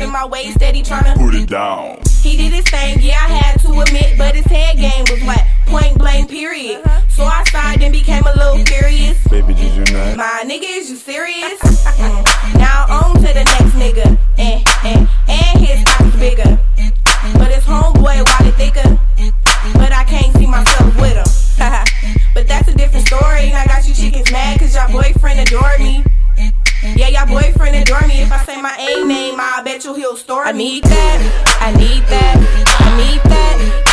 in my way, steady tryna put it down. He did his thing, yeah, I had to admit, but his head game was whack, point blank, period. So I sighed and became a little furious. Baby, did you not? My nigga, is you serious? Now on to the next nigga, and his pockets bigger, but his homeboy Wally thicker, but I can't see myself with him. But that's a different story. I got you chickens mad cause your boyfriend adored me. Yeah, your boyfriend adore me. If I say my A name, I bet you he'll store me. I need that, I need that, I need that.